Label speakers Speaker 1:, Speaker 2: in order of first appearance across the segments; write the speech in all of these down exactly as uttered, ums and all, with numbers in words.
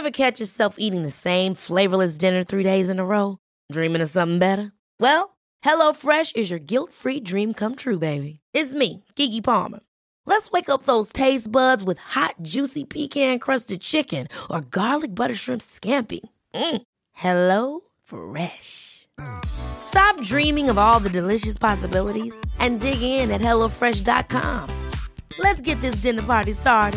Speaker 1: Ever catch yourself eating the same flavorless dinner three days in a row? Dreaming of something better? Well, HelloFresh is your guilt-free dream come true, baby. It's me, Keke Palmer. Let's wake up those taste buds with hot, juicy pecan-crusted chicken or garlic butter shrimp scampi. Mm. Hello Fresh. Stop dreaming of all the delicious possibilities and dig in at hello fresh dot com. Let's get this dinner party started.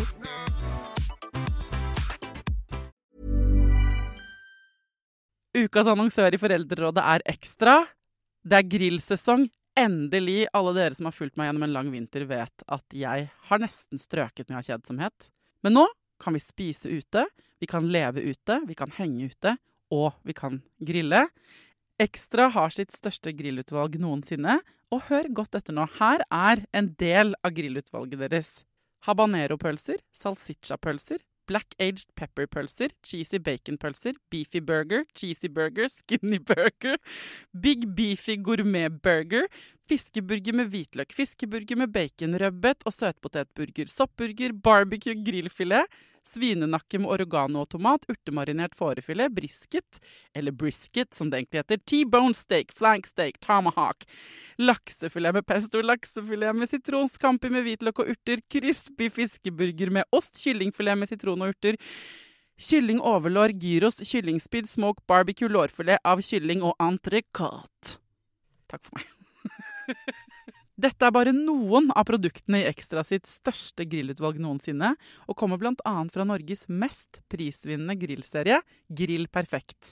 Speaker 2: Ukas annonsør i Foreldrerådet er Ekstra. Det er grillsesong. Endelig, alle dere som har fulgt meg gjennom en lang vinter vet at jeg har nesten strøket med av kjedsomhet. Men nå kan vi spise ute, vi kan leve ute, vi kan henge ute, og vi kan grille. Ekstra har sitt største grillutvalg noensinne, og hør godt etter nå. Her er en del av grillutvalget deres. Habanero-pølser, salsiccia-pølser, black-aged pepper-pølser, cheesy bacon-pølser, beefy burger, cheesy burger, skinny burger, big beefy gourmet-burger, fiskeburger med hvitløk, fiskeburger med bacon, røbbet og søtpotetburger, soppburger, barbecue, grillfilet, svinenakke med oregano og tomat, urtemarinert fårefilet, brisket, eller brisket som det egentlig heter, T-bone steak, flank steak, tomahawk, laksefilet med pesto, laksefilet med sitron, scampi med hvitløk og urter, crispy fiskeburger med ost, kyllingfilet med sitron og urter, kylling overlår, gyros, kyllingspyd, smoke, barbecue, lårfilet av kylling og entrecôte. Takk for meg. Dette er bare noen av produktene i Ekstra sitt største grillutvalg noensinne, og kommer blant annet fra Norges mest prisvinnende grillserie, Grill Perfekt.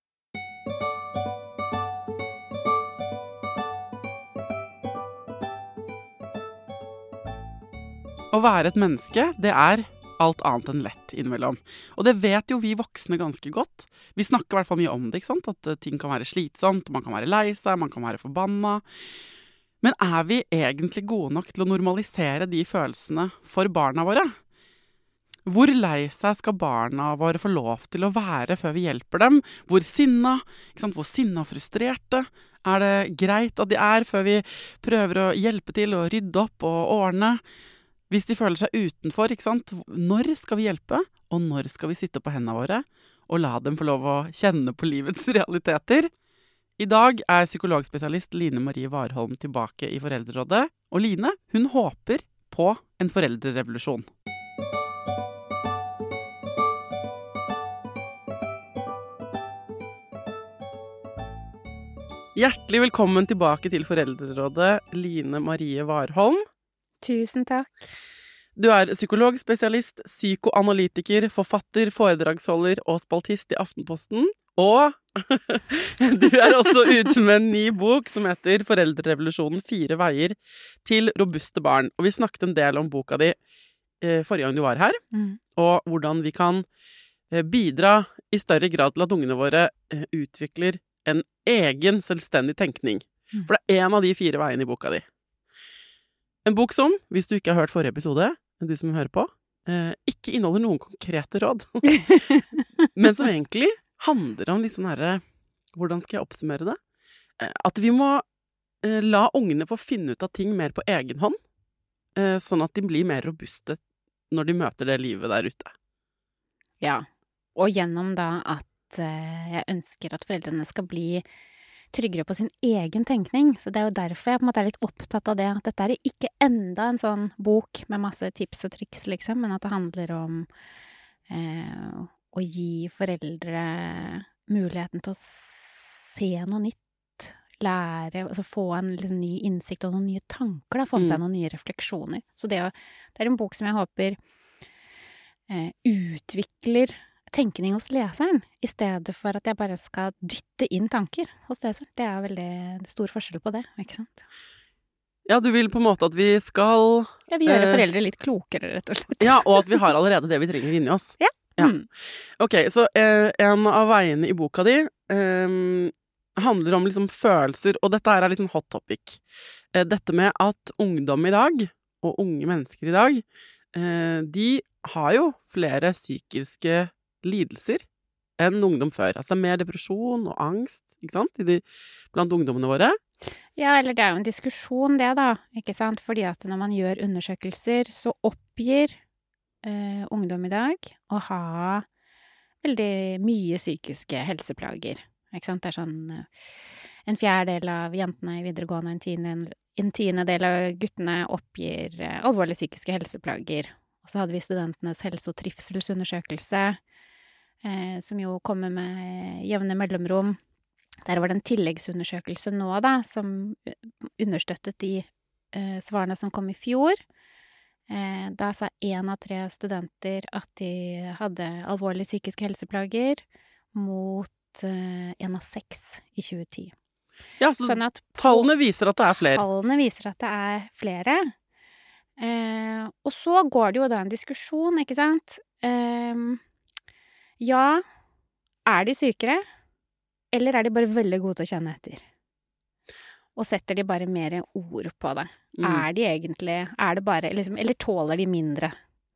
Speaker 2: Å være et menneske, det er alt annet enn lett innimellom. Og det vet jo vi voksne ganske godt. Vi snakker i hvert fall mye om det, ikke sant? At ting kan være slitsomt, man kan være lei seg, man kan være forbanna. Men er vi egentlig gode nok til å normalisere de følelsene for barna våre? Hvor lei seg skal barna våre få lov til å være før vi hjelper dem? Hvor sinna, ikke sant? Hvor sinna og frustrerte er det greit at de er før vi prøver å hjelpe til å rydde opp og ordne? Hvis de føler seg utenfor, ikke sant? Når skal vi hjelpe? Og når skal vi sitte på hendene våre og la dem få lov å kjenne på livets realiteter? I dag er psykologspesialist Line Marie Warholm tilbake i Foreldrerådet, og Line, hun håper på en foreldrerevolusjon. Hjertelig velkommen tilbake til Foreldrerådet, Line Marie Warholm.
Speaker 3: Tusen takk.
Speaker 2: Du er psykologspesialist, psykoanalytiker, forfatter, foredragsholder og spaltist i Aftenposten. Og du er også ute med en ny bok som heter Foreldrerevolusjonen, fire veier til robuste barn. Og vi snakket en del om boka di eh, forrige gang du var her, mm. og hvordan vi kan eh, bidra i større grad til at ungene våre eh, utvikler en egen selvstendig tenkning. Mm. For det er en av de fire veiene i boka di. En bok som, hvis du ikke har hørt forrige episode, du som hører på, eh, ikke inneholder noen konkrete råd, men som egentlig handler om litt sånn herre, hvordan skal jeg oppsummere det? Eh, at vi må eh, la ungene få finne ut av ting mer på egen hånd, eh, sånn at de blir mer robuste når de møter det livet der ute.
Speaker 3: Ja, og gjennom da at eh, jeg ønsker at foreldrene skal bli tryggere på sin egen tenkning. Så det er jo derfor jeg på en måte er litt opptatt av det. At dette er ikke enda en sånn bok med masse tips og triks, liksom, men at det handler om eh, å gi foreldre muligheten til å se noe nytt, lære, altså få en liksom, ny innsikt og noen nye tanker, da, få med seg noen nye refleksjoner. Så det, det er en bok som jeg håper eh, utvikler tenkning hos leseren, i stedet for at jeg bare skal dytte inn tanker hos leseren. Det er veldig stor forskjell på det, ikke sant?
Speaker 2: Ja, du vil på en måte at vi skal...
Speaker 3: Ja, vi gjør eh, foreldre litt klokere, rett og slett.
Speaker 2: Ja, og at vi har allerede det vi trenger inni oss.
Speaker 3: Ja.
Speaker 2: Ja.
Speaker 3: Mm.
Speaker 2: Ok, så eh, en av veiene i boka di eh, handler om liksom følelser, og dette er litt sånn hot topic. Eh, dette med at ungdom i dag, og unge mennesker i dag, eh, de har jo flere psykiske lidelser enn ungdom før. Altså mer depresjon og angst, ikke sant, I de, blant ungdommene våre.
Speaker 3: Ja, eller det er jo en diskusjon det da, ikke sant, fordi at når man gjør undersøkelser, så oppgir eh, ungdom i dag å ha veldig mye psykiske helseplager, ikke sant? Det er sånn en fjerdedel av jentene i videregående og en tiende, en tiendedel av guttene oppgir alvorlige psykiske helseplager. Og så hadde vi studentenes helse- og trivselsundersøkelse, eh, som jo kommer med jevne mellomrom. Der var det en tilleggsundersøkelse nå, da, som understøttet de eh, svarene som kom i fjor. Eh, da sa én av tre studenter at de hadde alvorlige psykiske helseplager, mot én eh, av seks i tjue ti.
Speaker 2: Ja, så
Speaker 3: sånn at
Speaker 2: tallene viser at det er flere.
Speaker 3: Tallene viser at det er flere. Eh, og så går det jo da en diskusjon, ikke sant? Eh, ja, er de sykere? Eller er de bare veldig gode til å kjenne etter? Og setter de bare mer ord på det? Mm. Er de egentlig, er det bare, liksom, eller tåler de mindre?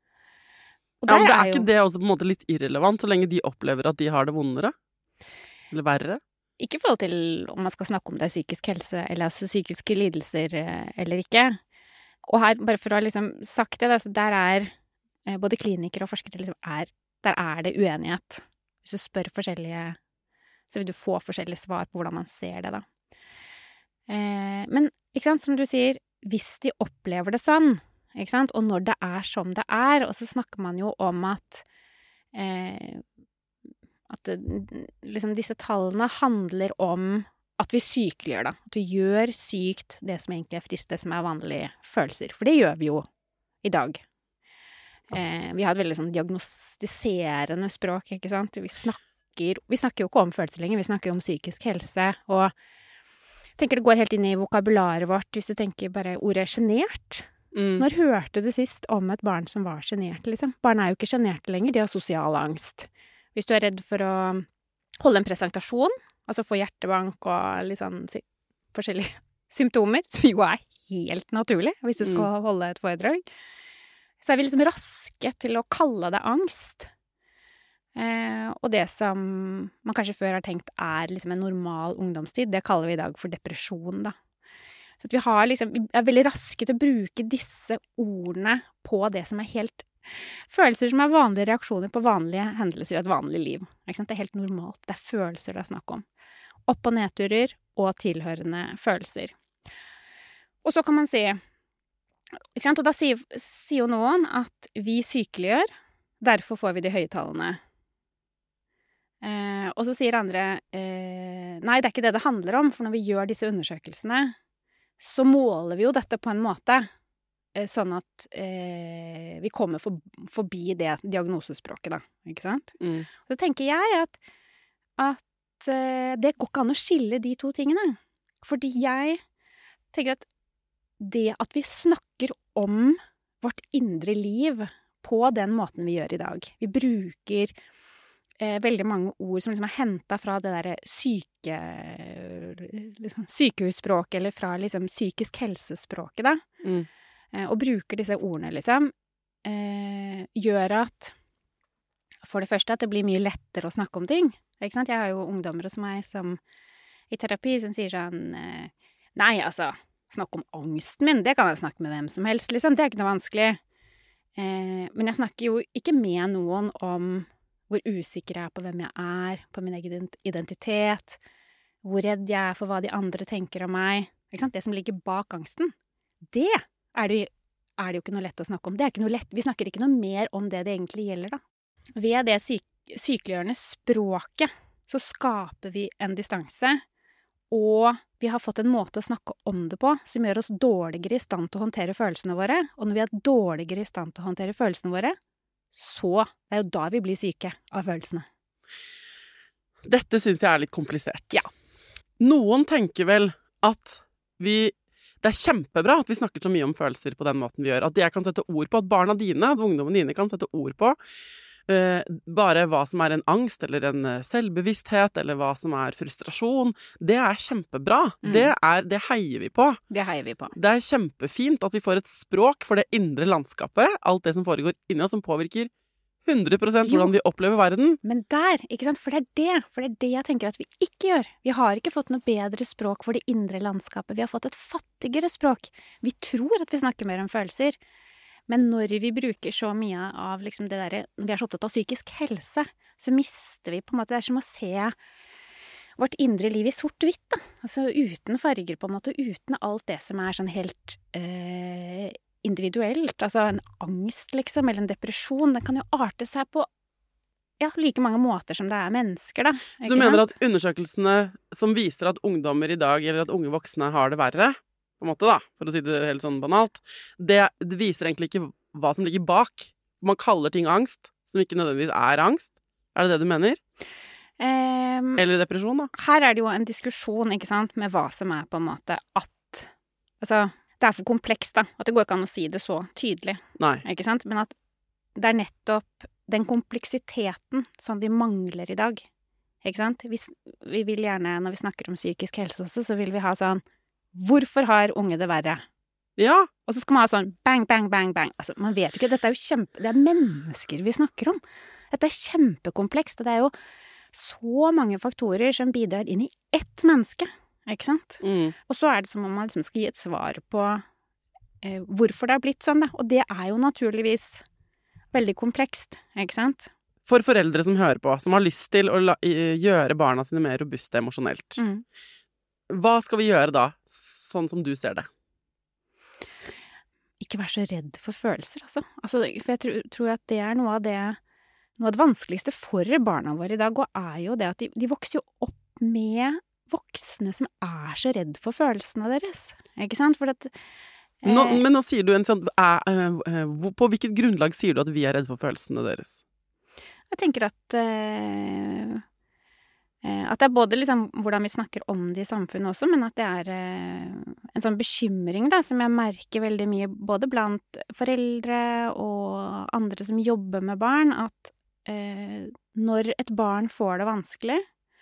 Speaker 3: Og
Speaker 2: ja, men det er,
Speaker 3: er
Speaker 2: ikke jo, det også på en måte litt irrelevant, så lenge de opplever at de har det vondere? Eller verre?
Speaker 3: Ikke i forhold til om man skal snakke om det er psykisk helse, eller altså psykiske lidelser, eller ikke. Og her, bare for å ha liksom sagt det, så der er både klinikere og forskere liksom er, der er det uenighet. Hvis du spør forskjellige, så vil du få forskjellige svar på hvordan man ser det, da. Eh, men, ikke sant, som du sier, hvis de opplever det sånn, ikke sant, og når det er som det er, og så snakker man jo om at eh, at liksom disse tallene handler om at vi sykeliggjør da, at vi gjør sykt det som egentlig er friskt, det som er vanlige følelser, for det gjør vi jo i dag. Eh, vi har et veldig sånn diagnostiserende språk, ikke sant? Vi snakker, vi snakker jo ikke om følelser lenger, vi snakker om psykisk helse, og jeg tenker det går helt inn i vokabularet vårt, hvis du tenker bare ordet genert. Mm. Når hørte du sist om et barn som var genert, liksom? Barn er jo ikke generte lenger, de har sosial angst. Hvis du er redd for å holde en presentasjon, altså få hjertebank og litt sånn forskjellige symptomer, som jo er helt naturlig hvis du skal mm. holde et foredrag, så er vi liksom raske til å kalle det angst. Eh, og det som man kanskje før har tenkt er liksom en normal ungdomstid, det kaller vi i dag for depresjon, da. Så at vi, har liksom, vi er veldig raske til å bruke disse ordene på det som er helt følelser som er vanlige reaksjoner på vanlige hendelser i et vanlig liv. Ikke sant? Det er helt normalt. Det er følelser det er snakk om. Opp- og nedturer og tilhørende følelser. Og så kan man si, ikke sant? Og da sier, sier jo noen at vi sykeliggjør, derfor får vi de høye tallene. Eh, og så sier andre, eh, nei, det er ikke det det handler om, for når vi gjør disse undersøkelsene, så måler vi jo dette på en måte sånn at eh, vi kommer for, forbi det diagnosespråket, da, ikke sant? Mm. Så tenker jeg at, at eh, det går ikke an å skille de to tingene. Fordi jeg tenker at det at vi snakker om vårt indre liv på den måten vi gjør i dag. Vi bruker eh, veldig mange ord som liksom er hentet fra det der syke, liksom, sykehusspråket, eller fra liksom psykisk helsespråket, da. Mm. Og bruker disse ordene, liksom, eh, gjør at, for det første, at det blir mye lettere å snakke om ting. Ikke sant? Jeg har jo ungdommer hos meg som i terapi som sier sånn, eh, nei, altså, snakk om angsten min, det kan jeg snakke med hvem som helst, liksom, det er ikke noe vanskelig. Eh, men jeg snakker jo ikke med noen om hvor usikker jeg er på hvem jeg er, på min egen identitet, hvor redd jeg er for hva de andre tenker om meg. Ikke sant? Det som ligger bak angsten, det Er det, er det jo ikke noe lett å snakke om. Det er ikke noe lett. Vi snakker ikke noe mer om det det egentlig gjelder, da. Ved det syk, sykeliggjørende språket så skaper vi en distanse, og vi har fått en måte å snakke om det på som gjør oss dårligere i stand til å håndtere følelsene våre. Og når vi er dårligere i stand til å håndtere følelsene våre, så det er jo da vi blir syke av følelsene.
Speaker 2: Dette synes jeg er litt komplisert.
Speaker 3: Ja.
Speaker 2: Noen tenker vel at vi det er kjempebra at vi snakker så mye om følelser på den måten vi gjør. At jeg kan sette ord på, at barna dine, at ungdommene dine kan sette ord på uh, bare hva som er en angst, eller en selvbevissthet, eller hva som er frustrasjon. Det er kjempebra. Mm. Det, er, det heier vi på.
Speaker 3: Det heier vi på.
Speaker 2: Det er kjempefint at vi får et språk for det indre landskapet, alt det som foregår inni oss, som påvirker hundre prosent hvordan vi opplever verden.
Speaker 3: Men der, ikke sant? For det er det, for det er det jeg tenker at vi ikke gjør. Vi har ikke fått noe bedre språk for det indre landskapet. Vi har fått et fattigere språk. Vi tror at vi snakker mer om følelser. Men når vi bruker så mye av liksom det der, når vi er så opptatt av psykisk helse, så mister vi på en måte, det er som å se vårt indre liv i sort-hvitt, da. Altså uten farger, på en måte, uten alt det som er sånn helt eh, individuelt. Altså en angst, liksom, eller en depresjon. Den kan jo arte seg på ja, like mange måter som det er mennesker, da.
Speaker 2: Så du mener at undersøkelsene som viser at ungdommer i dag, eller at unge voksne har det verre, på en måte da, for å si det helt sånn banalt, det, det viser egentlig ikke hva som ligger bak. Man kaller ting angst, som ikke nødvendigvis er angst. Er det det du mener?
Speaker 3: Um,
Speaker 2: Eller depresjon, da?
Speaker 3: Her er det jo en diskusjon, ikke sant, med hva som er på en måte at altså, det er for komplekst, da. At det går ikke an å si det så tydelig.
Speaker 2: Nei.
Speaker 3: Ikke sant? Men at det er nettopp den kompleksiteten som vi mangler i dag. Ikke sant? Vi, vi vil gjerne, når vi snakker om psykisk helse også, så vil vi ha sånn hvorfor har unge det verre?
Speaker 2: Ja.
Speaker 3: Og så skal man ha sånn bang, bang, bang, bang. Altså, man vet jo ikke, dette er jo kjempe... Det er mennesker vi snakker om. Dette er kjempekomplekst, og det er jo så mange faktorer som bidrar inn i ett menneske, ikke sant?
Speaker 2: Mm.
Speaker 3: Og så er det som om man liksom skal gi et svar på eh, hvorfor det har blitt sånn, da. Og det er jo naturligvis veldig komplekst, ikke sant?
Speaker 2: For foreldre som hører på, som har lyst til å la, gjøre barna sine mer robuste emosjonelt.
Speaker 3: Mm.
Speaker 2: Hva skal vi gjøre da, sånn som du ser det?
Speaker 3: Ikke vær så redd for følelser, altså. altså for jeg tror, tror at det er noe av det Noe av det vanskeligste for barna våre i dag, og er jo det at de, de vokser jo opp med voksne som er så redd for følelsene deres. Ikke sant? For at, eh,
Speaker 2: nå, men nå sier du en sånn er, uh, uh, på hvilket grunnlag sier du at vi er redd for følelsene deres?
Speaker 3: Jeg tenker at eh, at det er både liksom hvordan vi snakker om det i samfunnet også, men at det er eh, en sånn bekymring da, som jeg merker veldig mye både blant foreldre og andre som jobber med barn, at eh, når et barn får det vanskelig,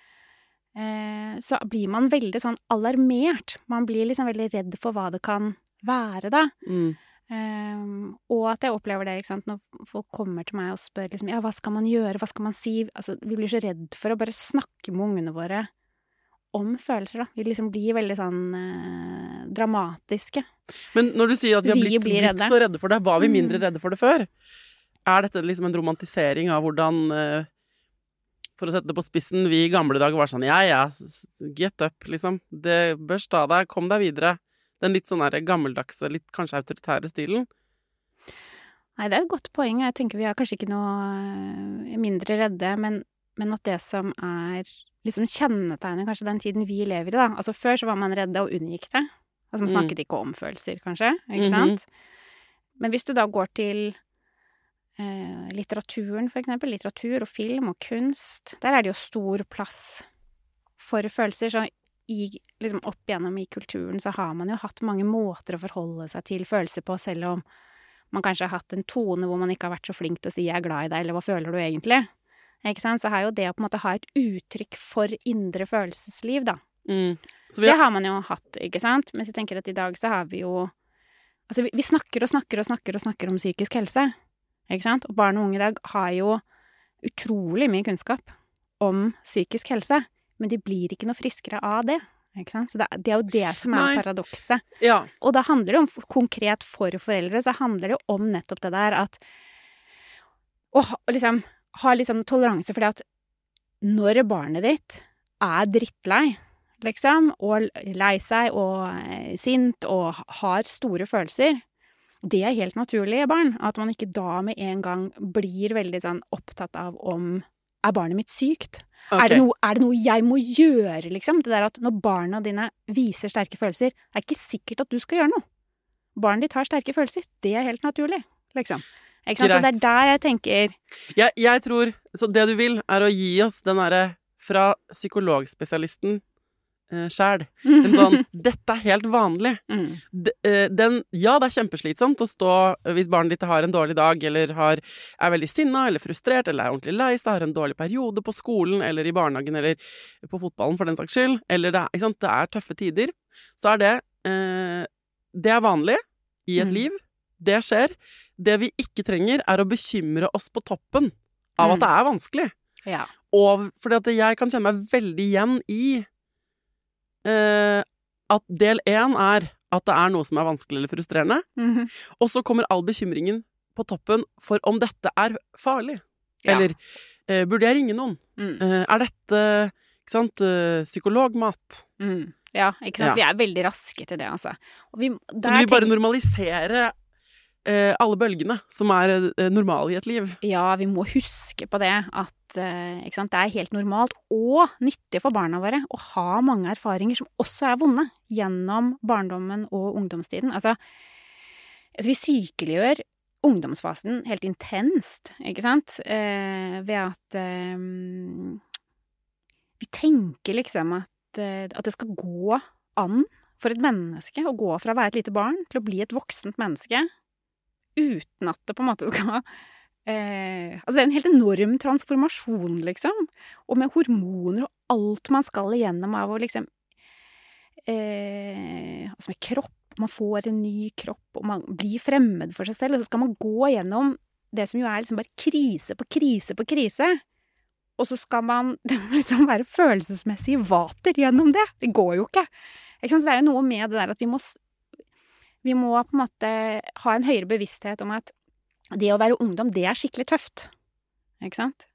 Speaker 3: eh, så blir man veldig sånn alarmert. Man blir liksom veldig redd for hva det kan være da.
Speaker 2: Mm.
Speaker 3: Um, og at jeg opplever det, ikke sant, når folk kommer til meg og spør liksom, ja, hva skal man gjøre, hva skal man si, altså, vi blir så redd for å bare snakke med ungene våre om følelser, da. Vi liksom blir veldig sånn uh, dramatiske.
Speaker 2: Men når du sier at vi har
Speaker 3: Vi
Speaker 2: blitt,
Speaker 3: blir
Speaker 2: blitt
Speaker 3: redde.
Speaker 2: så redde for det, var vi mindre
Speaker 3: Mm.
Speaker 2: redde for det før? Er dette liksom en romantisering av hvordan, uh, for å sette det på spissen, vi i gamle dager var sånn, ja, ja, get up, liksom. Det bør sta deg, kom deg videre. Den litt sånn der gammeldagse, litt kanskje autoritære stilen.
Speaker 3: Nei, det er et godt poeng. Jeg tenker vi er kanskje ikke noe uh, mindre redde, men, men at det som er liksom kjennetegnet kanskje den tiden vi lever i, da. Altså før så var man redde og unngikk det. Altså man
Speaker 2: Mm.
Speaker 3: snakket ikke om følelser, kanskje, ikke
Speaker 2: Mhm.
Speaker 3: sant? Men hvis du da går til eh, litteraturen, for eksempel, litteratur og film og kunst, der er det jo stor plass for følelser, så i, liksom opp igjennom i kulturen så har man jo hatt mange måter å forholde seg til følelser på, selv om man kanskje har hatt en tone hvor man ikke har vært så flink til å si jeg er glad i deg, eller hva føler du egentlig? Ikke sant? Så har jo det å på en måte ha et uttrykk for indre følelsesliv, da.
Speaker 2: Mm. Så vi
Speaker 3: Det
Speaker 2: har,
Speaker 3: har man jo hatt, ikke sant? Mens jeg tenker at i dag så har vi jo Altså, vi, vi snakker og snakker og snakker og snakker om psykisk helse, ikke sant? Og barn og unge i dag har jo utrolig mye kunnskap om psykisk helse, men de blir ikke noe friskere av det, ikke sant? Så det, det er jo det som er
Speaker 2: Nei.
Speaker 3: paradokset.
Speaker 2: ja.
Speaker 3: Og da handler det om, konkret for foreldre, så handler det jo om nettopp det der at å ha- liksom ha litt sånn toleranse for det at når barnet ditt er drittlei, liksom, og lei seg og eh, sint og har store følelser, det er helt naturlig i barn. At man ikke da med en gang blir veldig sånn opptatt av om er barnet mitt sykt?
Speaker 2: Ok.
Speaker 3: Er, det noe, er det noe jeg må gjøre, liksom? Det der at når barna dine viser sterke følelser, er ikke sikkert at du skal gjøre noe. Barnet ditt har sterke følelser. Det er helt naturlig, liksom. Ikke sant? Så det er
Speaker 2: Greit.
Speaker 3: der jeg tenker
Speaker 2: Jeg, jeg tror, så det du vil er å gi oss den derre fra psykologspesialisten eh, sjæl. En sånn, dette er helt vanlig.
Speaker 3: mm.
Speaker 2: D- eh, den, ja, det er kjempeslitsomt å stå eh, hvis barnet ditt har en dårlig dag, eller har, er veldig sinna, eller frustrert, eller er ordentlig lei seg, har en dårlig periode på skolen, eller i barnehagen, eller på fotballen for den saks skyld, eller det er, ikke sant, det er tøffe tider, så er det, eh, det er vanlig i et
Speaker 3: Mm.
Speaker 2: liv. Det skjer. Det vi ikke trenger er å bekymre oss på toppen av
Speaker 3: Mm.
Speaker 2: at det er vanskelig.
Speaker 3: Ja.
Speaker 2: Og fordi at jeg kan kjenne meg veldig igjen i eh, at del én er at det er noe som er vanskelig eller frustrerende,
Speaker 3: Mhm.
Speaker 2: og så kommer all bekymringen på toppen for om dette er farlig.
Speaker 3: Ja.
Speaker 2: Eller eh, burde jeg ringe noen?
Speaker 3: Mm.
Speaker 2: Eh, er dette, ikke sant, eh, psykologmat?
Speaker 3: Mm. Ja, ikke sant?
Speaker 2: Ja.
Speaker 3: Vi er veldig raske til det, altså. Og vi,
Speaker 2: Så
Speaker 3: der
Speaker 2: du vil bare
Speaker 3: tenk-
Speaker 2: normalisere eh, alle bølgene som er eh, normale i et liv?
Speaker 3: Ja, vi må huske på det at eh, ikke sant? Det er helt normalt og nyttig for barna våre å ha mange erfaringer som også er vonde gjennom barndommen og ungdomstiden. Altså, altså vi sykeliggjør ungdomsfasen helt intenst, ikke sant? Eh, ved at eh, vi tenker liksom at, eh, at det skal gå an for et menneske å gå fra å være et lite barn til å bli et voksent menneske uten at det på en måte skal eh, altså det er en helt enorm transformasjon, liksom. Og med hormoner og alt man skal igjennom av å liksom eh, altså med kropp. Man får en ny kropp, og man blir fremmed for seg selv, og så skal man gå gjennom det som jo er liksom bare krise på krise på krise. Og så skal man liksom være følelsesmessig vater gjennom det. Det går jo ikke. Ikke sant? Så det er jo noe med det der at vi må, vi må på en måte ha en høyere bevissthet om at det å være ungdom, det er skikkelig tøft. Ikke sant?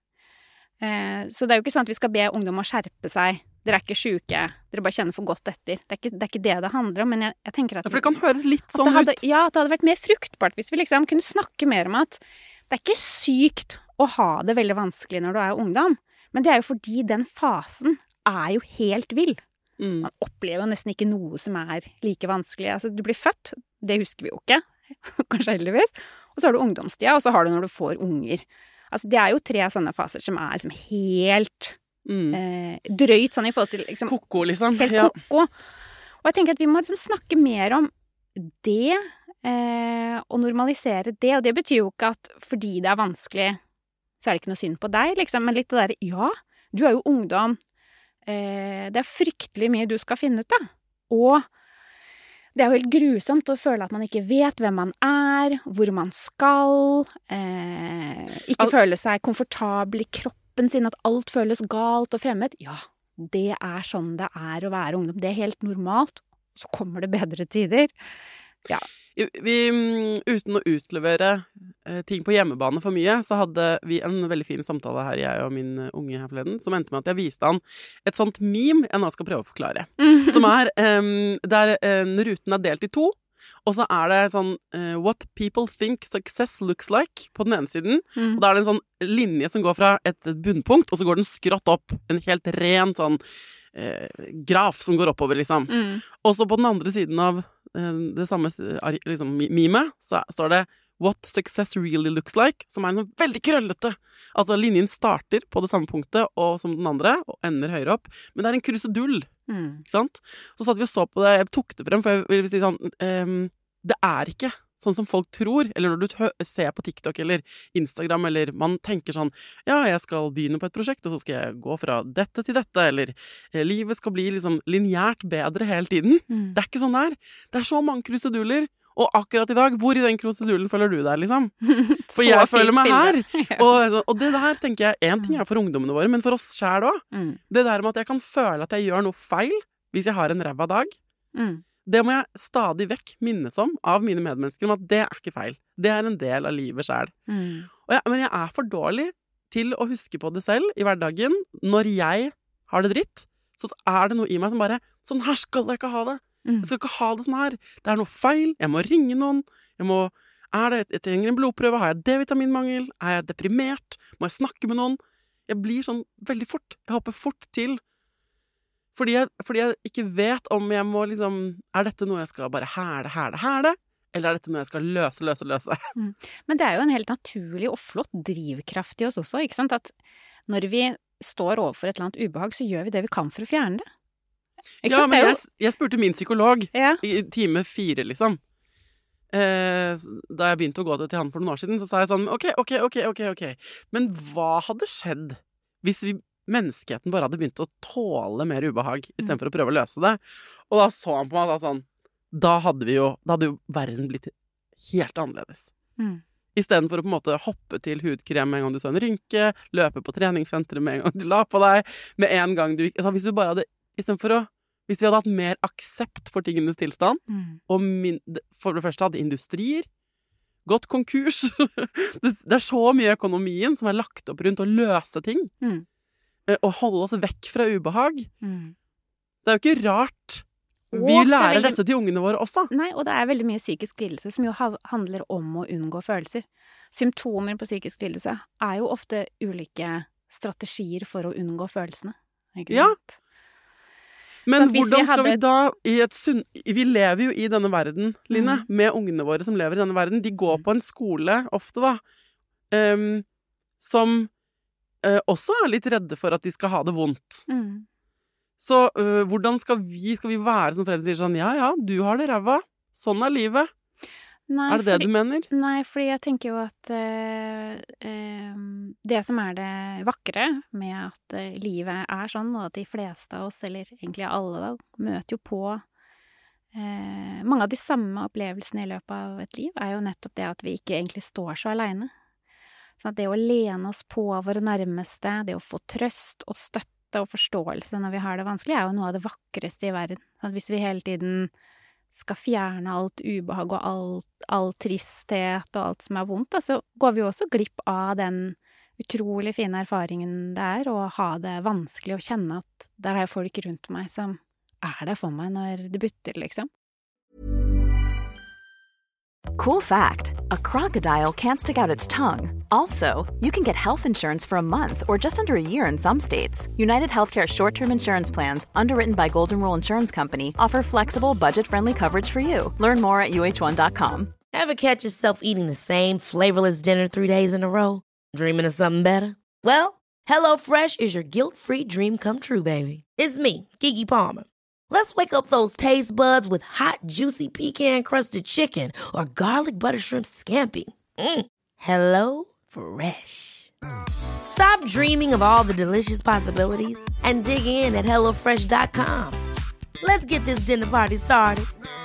Speaker 3: Eh, så det er jo ikke sånn at vi skal be ungdom å skjerpe seg. Dere er ikke syke, dere bare kjenner for godt etter. Det er ikke det er ikke det, det handler om, men jeg, jeg tenker at...
Speaker 2: Ja, for det kan høres litt
Speaker 3: at
Speaker 2: sånn
Speaker 3: det hadde,
Speaker 2: ut.
Speaker 3: Ja, at det hadde vært mer fruktbart hvis vi liksom kunne snakke mer om at det er ikke sykt å ha det veldig vanskelig når du er ungdom, men det er jo fordi den fasen er jo helt vill.
Speaker 2: Mm.
Speaker 3: Man opplever jo nesten ikke noe som er like vanskelig. Altså, du blir født, det husker vi jo ikke, kanskje heldigvis, og så har du ungdomstida, og så har du når du får unger. Altså, det er jo tre sånne faser som er liksom helt
Speaker 2: Mm.
Speaker 3: eh, drøyt sånn i forhold til liksom,
Speaker 2: Koko, liksom.
Speaker 3: helt
Speaker 2: Ja.
Speaker 3: koko. Og jeg tenker at vi må liksom snakke mer om det, eh, og normalisere det. Og det betyr jo ikke at fordi det er vanskelig, så er det ikke noe synd på deg, liksom. Men litt det derre, ja, du er jo ungdom. Eh, det er fryktelig mye du skal finne ut, da. Og det er jo helt grusomt å føle at man ikke vet hvem man er, hvor man skal, eh, ikke
Speaker 2: Al-
Speaker 3: føle seg komfortabel i kroppen sin, at alt føles galt og fremmed. Ja, det er sånn det er å være ungdom. Det er helt normalt. Så kommer det bedre tider. Ja.
Speaker 2: Vi, mm, uten å utlevere eh, ting på hjemmebane for mye, så hadde vi en veldig fin samtale her, jeg og min eh, unge her forleden, som endte med at jeg viste han et sånt meme jeg nå skal prøve å forklare. Som er, um, der uh, ruten er delt i to, og så er det sånn uh, What people think success looks like på den ene siden,
Speaker 3: Mm.
Speaker 2: og da er det en sånn linje som går fra et bunnpunkt, og så går den skrått opp. En helt ren sånn uh, graf som går oppover, liksom.
Speaker 3: Mm.
Speaker 2: Og så på den andre siden av uh, det samme uh, liksom, mime, så står det What success really looks like, som er en sånn veldig krøllete. Altså, linjen starter på det samme punktet og som den andre, og ender høyere opp. Men det er en krusedull,
Speaker 3: Mm.
Speaker 2: ikke sant? Så satt vi og så på det, jeg tok det frem, for jeg vil si sånn, ehm, det er ikke sånn som folk tror, eller når du tø- ser på TikTok eller Instagram, eller man tenker sånn, ja, jeg skal begynne på et prosjekt, og så skal jeg gå fra dette til dette, eller eh, livet skal bli liksom lineært bedre hele tiden.
Speaker 3: Mm.
Speaker 2: Det er ikke sånn der. Det er så mange kruseduller, og akkurat i dag, hvor i den krusedulen føler du deg, liksom? For
Speaker 3: Så
Speaker 2: jeg
Speaker 3: fint
Speaker 2: føler meg
Speaker 3: bilde.
Speaker 2: her. Og, og det der tenker jeg, en ting er for ungdommene våre, men for oss selv også.
Speaker 3: Mm.
Speaker 2: Det der med at jeg kan føle at jeg gjør noe feil hvis jeg har en ræva dag,
Speaker 3: Mm.
Speaker 2: det må jeg stadig vekk minnes om av mine medmennesker, om at det er ikke feil. Det er en del av livet selv.
Speaker 3: Mm.
Speaker 2: Og jeg, men jeg er for dårlig til å huske på det selv i hverdagen. Når jeg har det dritt, så er det noe i meg som bare, sånn her skal jeg ikke ha det.
Speaker 3: Mm.
Speaker 2: Jeg skal ikke ha det sånn her. Det er noe feil. Jeg må ringe noen. Jeg må, er det, jeg trenger en blodprøve. Har jeg D-vitaminmangel? Er jeg deprimert? Må jeg snakke med noen? Jeg blir sånn veldig fort. Jeg hopper fort til. Fordi jeg, fordi jeg ikke vet om jeg må liksom, er dette noe jeg skal bare hæle, hæle, hæle? Eller er dette noe jeg skal løse, løse, løse?
Speaker 3: Men det er jo en helt naturlig og flott drivkraft i oss også, ikke sant? At når vi står overfor et eller annet ubehag, så gjør vi det vi kan for å fjerne det. Ikke
Speaker 2: Ja,
Speaker 3: sant?
Speaker 2: men
Speaker 3: Det er
Speaker 2: jeg, jeg spurte min psykolog
Speaker 3: Ja.
Speaker 2: i time fire, liksom. Eh, da jeg begynte å gå til han for noen år siden, så sa jeg sånn, ok, ok, ok, ok, ok. Men hva hadde skjedd hvis vi, menneskeheten bare hadde begynt å tåle mer ubehag, i stedet for å prøve å løse det? Og da så han på meg og sa sånn, da hadde vi jo, da hadde jo verden blitt helt annerledes.
Speaker 3: Mm.
Speaker 2: I stedet for å på en måte hoppe til hudkrem med en gang du så en rynke, løpe på treningssenteret med en gang du la på deg, med en gang du, altså hvis du bare hadde, i stedet for å, hvis vi hadde hatt mer aksept for tingenes tilstand,
Speaker 3: Mm.
Speaker 2: og min, for det første hadde industrier gått konkurs. det, det er så mye økonomien som er lagt opp rundt å løse ting.
Speaker 3: Mm.
Speaker 2: Og holde oss vekk fra ubehag.
Speaker 3: Mm.
Speaker 2: Det er jo ikke rart
Speaker 3: Og
Speaker 2: vi
Speaker 3: det er
Speaker 2: lærer
Speaker 3: veldig-
Speaker 2: dette til ungene våre også.
Speaker 3: Nei, og det er veldig mye psykisk lidelse som jo ha- handler om å unngå følelser. Symptomer på psykisk lidelse er jo ofte ulike strategier for å unngå følelsene. Ikke
Speaker 2: Ja.
Speaker 3: sant?
Speaker 2: Men
Speaker 3: Så at hvis
Speaker 2: hvordan
Speaker 3: vi
Speaker 2: skal vi
Speaker 3: hadde-
Speaker 2: da i et sunn... Vi lever jo i denne verden, Line,
Speaker 3: Mm.
Speaker 2: med ungene våre som lever i denne verden. De går på en skole ofte, da, em, som eh, også er litt redde for at de skal ha det vondt.
Speaker 3: Mm.
Speaker 2: Så øh, hvordan skal vi, skal vi være som foreldre sier sånn, ja, ja, du har det ræva. Sånn er livet.
Speaker 3: Nei,
Speaker 2: Er det det
Speaker 3: fordi-
Speaker 2: du mener?
Speaker 3: Nei, fordi jeg tenker jo at eh, eh, det som er det vakre med at eh, livet er sånn, og at de fleste av oss, eller egentlig alle da, møter jo på eh, mange av de samme opplevelsene i løpet av et liv, er jo nettopp det at vi ikke egentlig står så alene. Sånn at det å lene oss på våre nærmeste, det å få trøst og støtte og forståelse når vi har det vanskelig, er jo noe av det vakreste i verden. Sånn at hvis vi hele tiden skal fjerne alt ubehag og alt, all tristhet og alt som er vondt, da, så går vi jo også glipp av den utrolig fine erfaringen det er å ha det vanskelig og kjenne at der har jeg folk rundt meg som er der for meg når det butter, liksom.
Speaker 4: Cool fact, a crocodile can't stick out its tongue. Also, you can get health insurance for a month or just under a year in some states. United Healthcare short-term insurance plans, underwritten by Golden Rule Insurance Company, offer flexible, budget-friendly coverage for you. Learn more at U H one dot com.
Speaker 1: Ever catch yourself eating the same flavorless dinner three days in a row? Dreaming of something better? Well, HelloFresh is your guilt-free dream come true, baby. It's me, Keke Palmer. Let's wake up those taste buds with hot, juicy pecan-crusted chicken or garlic butter shrimp scampi. Mm. Hello Fresh. Stop dreaming of all the delicious possibilities and dig in at hello fresh dot com. Let's get this dinner party started.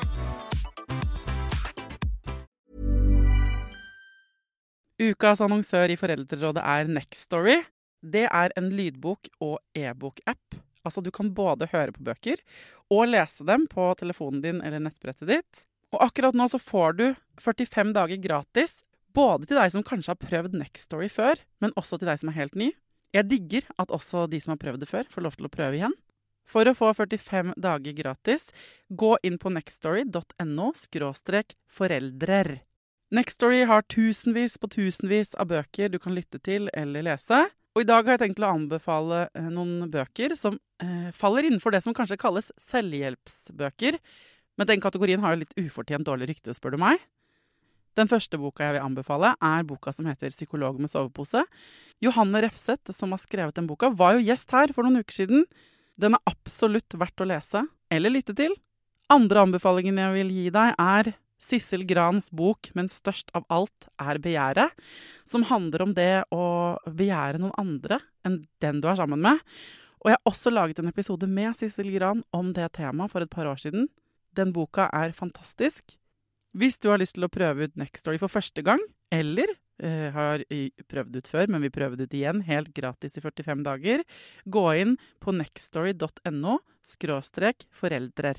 Speaker 2: Ukas annonsør i Foreldrerådet er Nextory. Det er en lydbok- og e-bok-app. Altså, du kan både høre på bøker og lese dem på telefonen din eller nettbrettet ditt. Og akkurat nå så får du førtifem dager gratis, både til deg som kanskje har prøvd Nextory før, men også til deg som er helt ny. Jeg digger at også de som har prøvd det før, får lov til å prøve igjen. For å få førtifem dager gratis, gå inn på nextory dot no skråstrek foreldrer. Nextory har tusenvis på tusenvis av bøker du kan lytte til eller lese. Og i dag har jeg tenkt å anbefale eh, noen bøker som eh, faller innenfor det som kanskje kalles selvhjelpsbøker. Men den kategorien har jo litt ufortjent dårlig rykte, spør du meg. Den første boka jeg vil anbefale er boka som heter Psykolog med sovepose. Johanne Refseth, som har skrevet den boka, var jo gjest her for noen uker siden. Den er absolutt verdt å lese eller lytte til. Andre anbefalingen jeg vil gi deg er Sissel Grans bok, men størst av alt er begjæret, som handler om det å begjære noen andre enn den du er sammen med. Og jeg har også laget en episode med Sissel Gran om det temaet for et par år siden. Den boka er fantastisk. Hvis du har lyst til å prøve ut Nextory for første gang, eller eh, har prøvd ut før, men vil prøve det ut igjen, helt gratis i førtifem dager, gå inn på nextory dot no skråstrek foreldrer.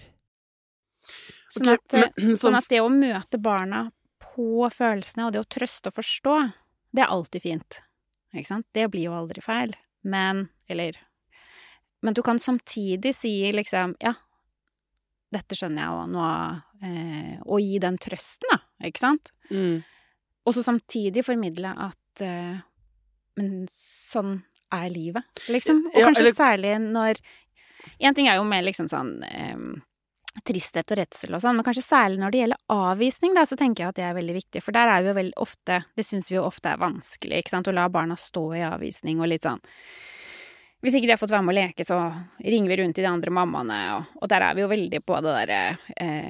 Speaker 3: Sånn,
Speaker 2: Ok,
Speaker 3: at, eh,
Speaker 2: men-
Speaker 3: sånn at det å møte barna på følelsene, og det å trøste og forstå, det er alltid fint. Ikke sant? Det blir jo aldri feil. Men, eller Men du kan samtidig si liksom, ja, dette skjønner jeg, og nå eh, Og gi den trøsten, da, ikke sant?
Speaker 2: Mm.
Speaker 3: Og så samtidig formidle at eh, men sånn er livet, liksom. Og
Speaker 2: Ja,
Speaker 3: kanskje
Speaker 2: eller-
Speaker 3: særlig når En ting er jo mer liksom sånn eh, tristhet og redsel og sånn, men kanskje særlig når det gjelder avvisning, da, så tenker jeg at det er veldig viktig. For der er vi jo veldig ofte, det syns vi jo ofte er vanskelig, ikke sant, å la barna stå i avvisning og litt sånn. Hvis ikke de har fått være med å leke, så ringer vi rundt til de andre mammaene, og, og der er vi jo veldig på det derre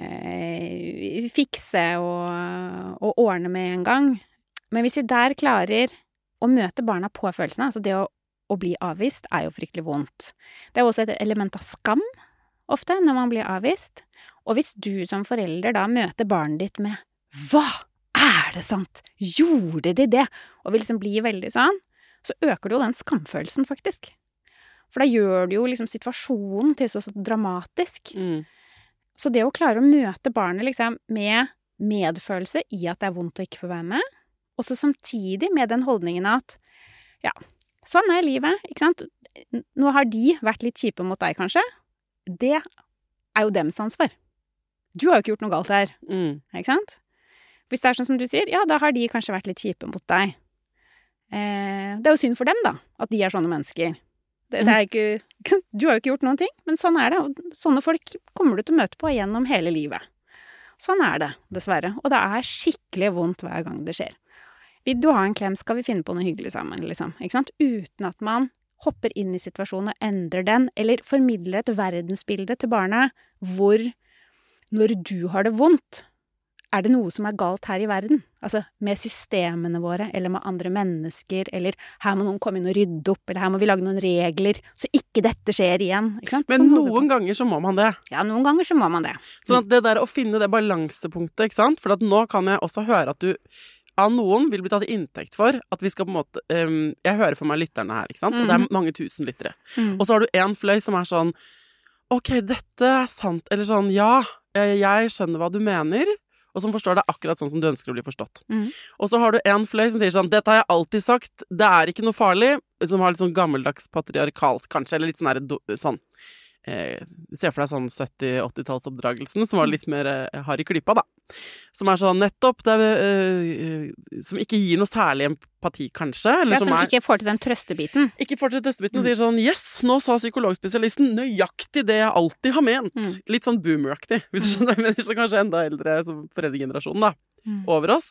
Speaker 3: eh, fikse og, og ordne med en gang. Men hvis vi der klarer å møte barna på følelsene, altså det å, å bli avvist er jo fryktelig vondt. Det er jo også et element av skam, ofte, når man blir avvist. Og hvis du som forelder da møter barnet ditt med «Hva? Er det sant? Gjorde de det?» og vil liksom bli veldig sånn, så øker det jo den skamfølelsen, faktisk. For da gjør det jo liksom situasjonen til så, så dramatisk.
Speaker 2: Mm.
Speaker 3: Så det å klare å møte barnet liksom med medfølelse i at det er vondt å ikke få være med, og så samtidig med den holdningen at, ja, sånn er livet, ikke sant? Nå har de vært litt kjipe mot deg, kanskje. Det er jo dems ansvar. Du har jo ikke gjort noe galt her,
Speaker 2: Mm.
Speaker 3: ikke sant? Hvis det er sånn som du sier, ja, da har de kanskje vært litt kjipe mot deg. Eh, det er jo synd for dem, da, at de er sånne mennesker. Det, det er ikke, ikke sant? Du har jo ikke gjort noen ting, men sånn er det. Og sånne folk kommer du til å møte på gjennom hele livet. Sånn er det, dessverre. Og det er skikkelig vondt hver gang det skjer. Vil du ha en klem, skal vi finne på noe hyggelig sammen, liksom. Ikke sant? Uten at man hopper inn i situasjonen og endrer den, eller formidler et verdensbilde til barnet hvor når du har det vondt, er det noe som er galt her i verden? Altså med systemene våre, eller med andre mennesker, eller her må noen komme inn og rydde opp, eller her må vi lage noen regler, så ikke dette skjer igjen. Ikke sant?
Speaker 2: Men
Speaker 3: Sånn holder
Speaker 2: noen
Speaker 3: på.
Speaker 2: ganger så må man det.
Speaker 3: Ja, noen ganger så må man det.
Speaker 2: Sånn at det der å finne det balansepunktet, ikke sant? For at nå kan jeg også høre at du av noen vil bli tatt i inntekt for at vi skal på en måte um, jeg hører for meg lytterne her, ikke sant? Og det er mange tusen lyttere.
Speaker 3: Mm.
Speaker 2: Og så har du en fløy som er sånn ok, dette er sant, eller sånn ja, jeg skjønner hva du mener, og som forstår det akkurat sånn som du ønsker å bli forstått.
Speaker 3: Mm.
Speaker 2: Og så har du en fløy som sier sånn dette har jeg alltid sagt, det er ikke noe farlig, som har litt sånn gammeldags patriarkalsk kanskje, eller litt sånn, her, sånn eh, du ser for deg sånn sytti-åttitallsoppdragelsen, som var litt mer eh, hard i klypa, da. Som er sånn nettopp, det er, eh, som ikke gir noe særlig empati, kanskje. Eller
Speaker 3: Ja,
Speaker 2: som,
Speaker 3: som
Speaker 2: er,
Speaker 3: ikke får til den trøstebiten.
Speaker 2: ikke får til testebiten og sier sånn yes, nå sa psykologspesialisten nøyaktig det jeg alltid har ment.
Speaker 3: Mm.
Speaker 2: Litt sånn boomeraktig, hvis du skjønner, men så kanskje enda eldre som foreldregenerasjonen, da.
Speaker 3: Mm.
Speaker 2: Over oss.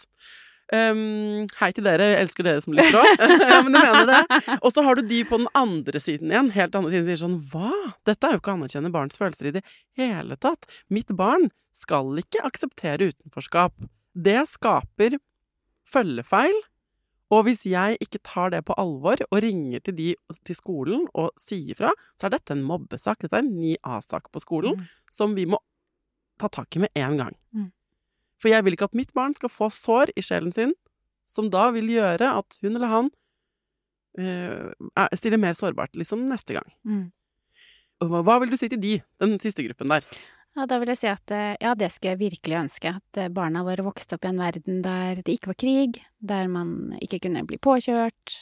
Speaker 2: Um, hei til dere, jeg elsker dere som lytter også. Ja, men jeg mener det. Og så har du de på den andre siden igjen, helt andre siden, som sier sånn, hva? Dette er jo ikke å anerkjenne barns følelser i det hele tatt. Mitt barn skal ikke akseptere utenforskap. Det skaper følgefeil, og hvis jeg ikke tar det på alvor og ringer til de til skolen og sier fra, så er dette en mobbesak. Dette er en ni A-sak på skolen,
Speaker 3: Mm.
Speaker 2: som vi må ta tak i med en gang.
Speaker 3: Mm.
Speaker 2: For jeg vil ikke at mitt barn skal få sår i sjelen sin, som da vil gjøre at hun eller han uh, stiller mer sårbart, liksom, neste gang.
Speaker 3: Mm.
Speaker 2: Og Hva, hva vil du si til de, den siste gruppen der?
Speaker 3: Ja, da vil jeg si at eh, ja, det skulle jeg virkelig ønske. At eh, barna våre vokste opp i en verden der det ikke var krig, der man ikke kunne bli påkjørt,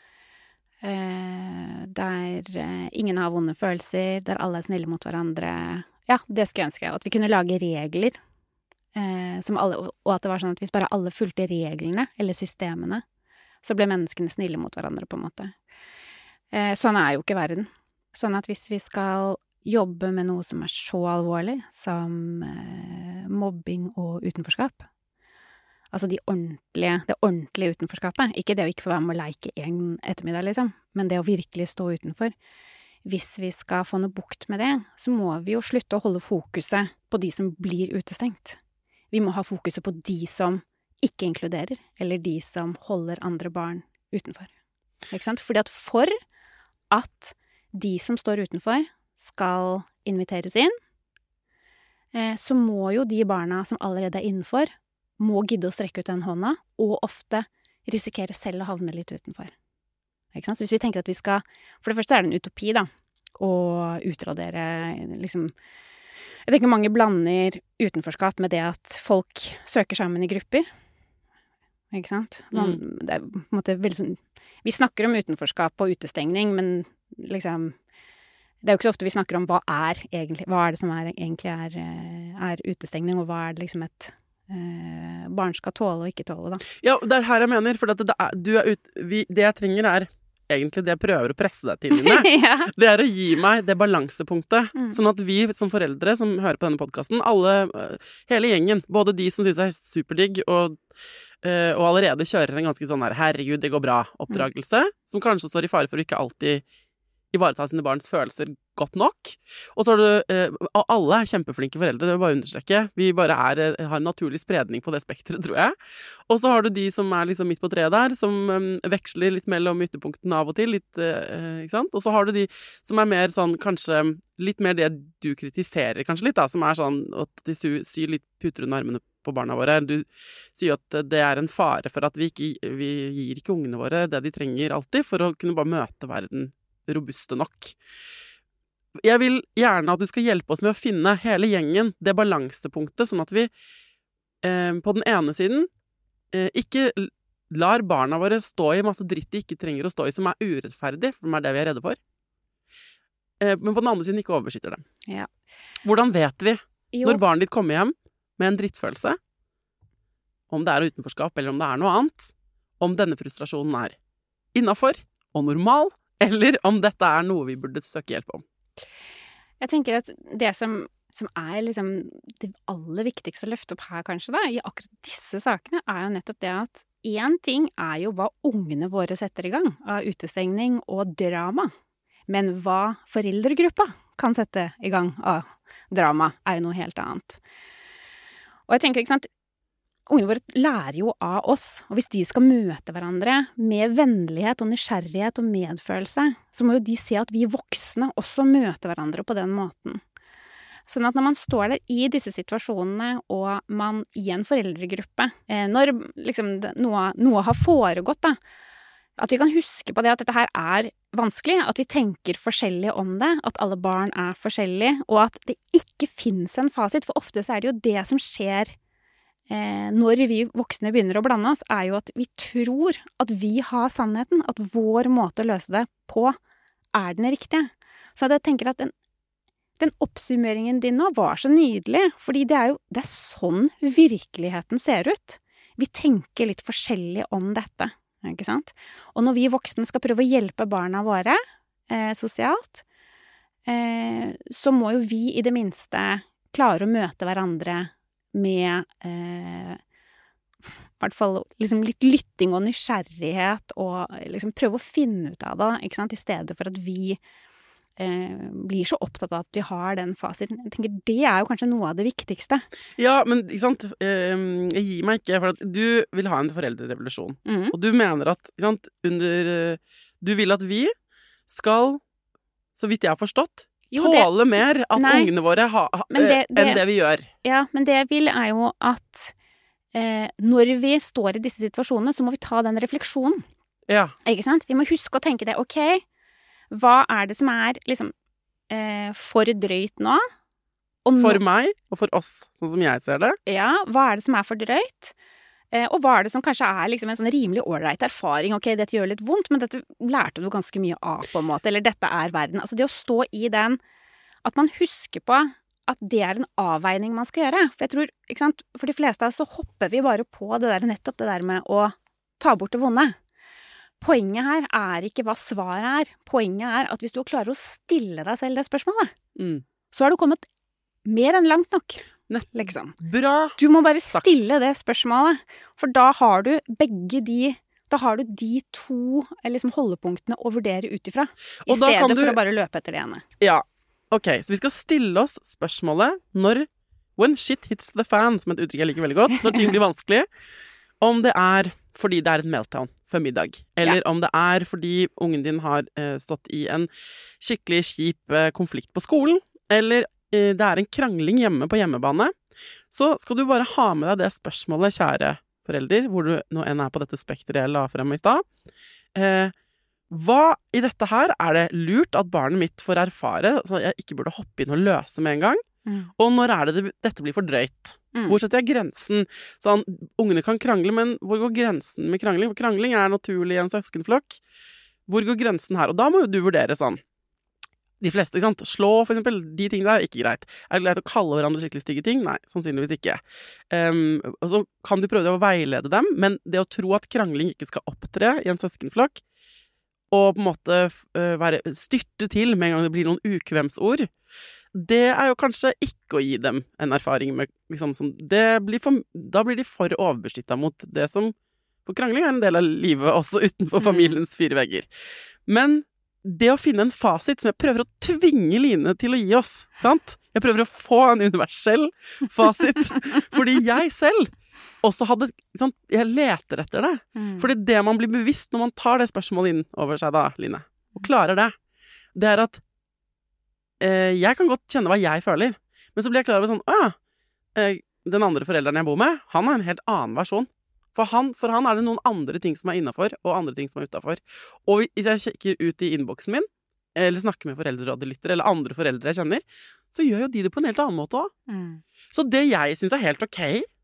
Speaker 3: eh, der eh, ingen har vonde følelser, der alle er snille mot hverandre. Ja, det skulle jeg ønske. At vi kunne lage regler, eh, som alle, og at det var sånn at hvis bare alle fulgte reglene, eller systemene, så ble menneskene snille mot hverandre, på en måte. Eh, sånn er jo ikke verden. Sånn at hvis vi skal jobbe med noe som er så alvorlig som eh, mobbing og utenforskap. Altså de ordentlige, det ordentlige utenforskapet. Ikke det å ikke få være med å leke en ettermiddag, liksom, men det å virkelig stå utenfor. Hvis vi skal få noe bukt med det, så må vi jo slutte å holde fokuset på de som blir utestengt. Vi må ha fokuset på de som ikke inkluderer, eller de som holder andre barn utenfor. Ikke sant? Fordi at for at de som står utenfor skal inviteres inn, eh, så må jo de barna som allerede er innenfor, må gidde å strekke ut den hånda, og ofte risikere selv å havne litt utenfor. Ikke sant? Så hvis vi tenker at vi skal, for det første er det en utopi da, å utradere, liksom, jeg tenker mange blander utenforskap med det at folk søker sammen i grupper. Ikke sant? Man,
Speaker 2: Mm.
Speaker 3: det er på en måte veldig sånn, vi snakker om utenforskap og utestengning, men liksom, det er jo ikke så ofte vi snakker om hva er egentlig, hva er det som er, egentlig er, er utestengning, og hva er det liksom et eh, barn skal tåle og ikke tåle, da.
Speaker 2: Ja, det er her jeg mener, for at det, er, du er ut, vi, det jeg trenger er egentlig det jeg prøver å presse deg til, Line.
Speaker 3: Ja.
Speaker 2: Det er å gi meg det balansepunktet,
Speaker 3: Mm.
Speaker 2: sånn at vi som foreldre som hører på denne podcasten, alle, hele gjengen, både de som synes det er superdigg, og, uh, og allerede kjører en ganske sånn her, herregud, det går bra, oppdragelse, mm. som kanskje står i fare for å ikke alltid ivareta sine barns følelser godt nok. Og så har du, eh, alle er kjempeflinke foreldre, det vil bare understreke. Vi bare er, har en naturlig spredning på det spektret, tror jeg. Og så har du de som er liksom midt på treet der, som um, veksler litt mellom ytterpunktene av og til, litt, eh, ikke sant? Og så har du de som er mer sånn, kanskje, litt mer det du kritiserer, kanskje litt da, som er sånn, at de syr litt puter under armene på barna våre. Du sier jo at det er en fare for at vi ikke, vi gir ikke ungene våre det de trenger alltid, for å kunne bare møte verden robuste nok. Jeg vil gjerne at du skal hjelpe oss med å finne hele gjengen det balansepunktet, sånn at vi eh, på den ene siden eh, ikke lar barna våre stå i masse dritt de ikke trenger å stå i, som er urettferdig, for det er det vi er redde for. Eh, men på den andre siden ikke overbeskytter dem.
Speaker 3: Ja.
Speaker 2: Hvordan vet vi,
Speaker 3: Jo.
Speaker 2: når barnet ditt kommer hjem med en drittfølelse, om det er utenforskap eller om det er noe annet, om denne frustrasjonen er innenfor og normal, eller om dette er noe vi burde søke hjelp om?
Speaker 3: Jeg tenker at det som, som er liksom det aller viktigste å løfte opp her kanskje da, i akkurat disse sakene, er jo nettopp det at en ting er jo hva ungene våre setter i gang av utestengning og drama, men hva foreldregruppa kan sette i gang av drama er jo noe helt annet. Og jeg tenker, ikke sant, ungene våre lærer jo av oss, og hvis de skal møte hverandre med vennlighet og nysgjerrighet og medfølelse, så må jo de se at vi voksne også møter hverandre på den måten. Sånn at når man står der i disse situasjonene, og man i en foreldregruppe, eh, når liksom noe, noe har foregått da, at vi kan huske på det at dette her er vanskelig, at vi tenker forskjellig om det, at alle barn er forskjellige, og at det ikke finnes en fasit, for ofte så er det jo det som skjer eh, når vi voksne begynner å blande oss, er jo at vi tror at vi har sannheten, at vår måte å løse det på er den riktige. Så jeg tenker at den Den oppsummeringen din nå var så nydelig, fordi det er jo det er sånn virkeligheten ser ut. Vi tenker litt forskjellig om dette, ikke sant? Og når vi voksne skal prøve å hjelpe barna våre eh, sosialt, eh, så må jo vi i det minste klare å møte hverandre med eh, i hvert fall liksom litt lytting og nysgjerrighet, og liksom prøve å finne ut av det, ikke sant? I stedet for at vi Eh, blir så opptatt av at vi har den fasiten. Jeg tenker, det er jo kanskje noe av det viktigste.
Speaker 2: Ja, men ikke sant, eh, jeg gir meg ikke, for at du vil ha en foreldrerevolusjon.
Speaker 3: Mm.
Speaker 2: Og du mener at, ikke sant, under, du vil at vi skal, så vidt jeg har forstått, jo, tåle det, mer at nei, ungene våre ha, ha, det, det, enn det vi gjør. Ja,
Speaker 3: men det jeg vil er jo at eh, når vi står i disse situasjonene, så må vi ta den refleksjonen.
Speaker 2: Ja.
Speaker 3: Ikke sant? Vi må huske å tenke det, ok, hva er det som er liksom eh, for drøyt nå? Og nå?
Speaker 2: For meg, og for oss, sånn som jeg ser det.
Speaker 3: Ja, hva er det som er for drøyt? Eh, og hva er det som kanskje er liksom en sånn rimelig ålreit erfaring? Ok, dette gjør litt vondt, men dette lærte du ganske mye av på en måte. Eller dette er verden. Altså det å stå i den, at man husker på at det er en avveining man skal gjøre. For jeg tror, ikke sant, for de fleste av oss så hopper vi bare på det der, nettopp det der med å ta bort det vonde. Poenget her er ikke hva svaret er. Poenget er at hvis du klarer å stille deg selv det spørsmålet, mm. så har du kommet mer enn langt nok. Liksom.
Speaker 2: Bra.
Speaker 3: Du må bare stille det spørsmålet, for da har du begge de, da har du de to liksom, holdepunktene å vurdere ut ifra, i stedet du... for å bare løpe etter det ene.
Speaker 2: Ja, ok, så vi skal stille oss spørsmålet når, when shit hits the fan, som et uttrykk jeg liker veldig godt, når ting blir vanskelig, om det er fordi det er et meltdown før middag, eller ja. om det er fordi ungen din har eh, stått i en skikkelig kjip eh, konflikt på skolen, eller eh, det er en krangling hjemme på hjemmebane, så skal du bare ha med deg det spørsmålet, kjære forelder, hvor du nå enn er på dette spektret jeg la frem i stad. Eh, hva i dette her er det lurt at barnet mitt får erfare, så jeg ikke burde hoppe inn og løse med en gang? Mm. Og når er det, det dette blir for drøyt? Mm. Hvor setter jeg grensen? Sånn, ungene kan krangle, men hvor går grensen med krangling? For krangling er naturlig i en søskenflokk. Hvor går grensen her? Og da må jo du vurdere sånn. De fleste, ikke sant? Slå, for eksempel, de tingene der er ikke greit. Er det greit å kalle hverandre skikkelig stygge ting? Nei, sannsynligvis ikke. Um, og så kan du prøve å veilede dem, men det å tro at krangling ikke skal opptre i en søskenflokk, og på en måte uh, være styrte til med en gang det blir noen ukvemsord, det er jo kanskje ikke å gi dem en erfaring med, liksom, som det blir for, da blir de for overbeskyttet mot det som, for krangling er en del av livet også utenfor familiens fire vegger. Men det å finne en fasit som jeg prøver å tvinge Line til å gi oss, sant? Jeg prøver å få en universell fasit, fordi jeg selv også hadde, sant? Jeg leter etter det. Mm. Fordi det man blir bevisst når man tar det spørsmålet inn over seg da, Line, og klarer det, det er at jeg kan godt kjenne hva jeg føler, men så blir jeg klar over sånn, ah, den andre forelderen jeg bor med, han har en helt annen versjon. For han, for han er det noen andre ting som er innenfor, og andre ting som er utenfor. Og hvis jeg kikker ut i innboksen min, eller snakker med foreldrerådelyttere, eller andre foreldre jeg kjenner, så gjør jo de det på en helt annen måte også. Mm. Så det jeg synes er helt ok,